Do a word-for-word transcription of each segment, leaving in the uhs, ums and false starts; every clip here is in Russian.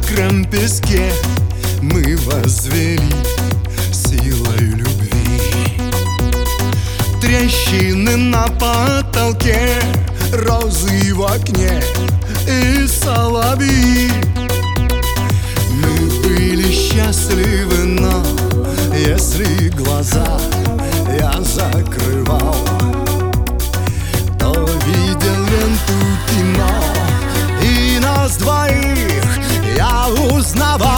мокром песке мы возвели силой любви. Трещины на потолке, розы в окне и соловьи. Мы были счастливы, но если глаза я закрывал, то видел ленту кино, и нас двоих я узнавал.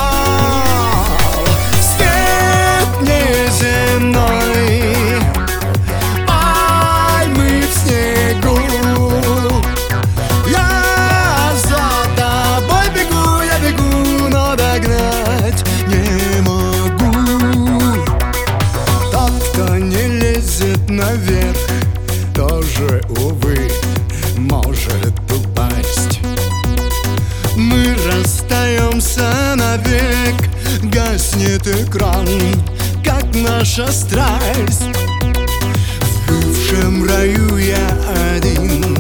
Свет неземной, пальмы в снегу, я за тобой бегу, я бегу, но догнать не могу. Тот, кто не лезет наверх, тоже, увы, может упасть. Мы расстаемся навек, гаснет экран, как наша страсть. В бывшем раю я один,